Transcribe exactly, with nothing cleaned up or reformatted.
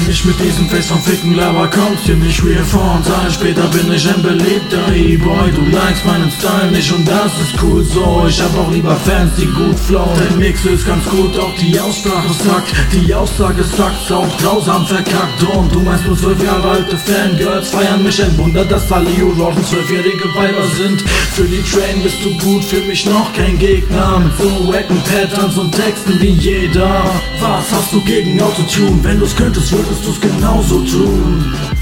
mich mit diesem Face vom Ficken, Laber kommst hier nicht real vor. Und Tage später bin ich ein beliebter E-Boy. Du likest meinen Style nicht und das ist cool so. Ich hab auch lieber Fans, die gut flowen. Dein Mix ist ganz gut, auch die Aussprache sagt. Die Aussage sagt, auch grausam verkackt. Und du meinst nur zwölf Jahre alte Fangirls feiern mich, ein Wunder, dass alle Juroren zwölfjährige Weiber sind. Für die Train bist du gut, für mich noch kein Gegner. Mit so wacken Patterns und Texten wie jeder. Was hast du gegen Autotune? Wenn du's könntest, würdest du's genauso tun.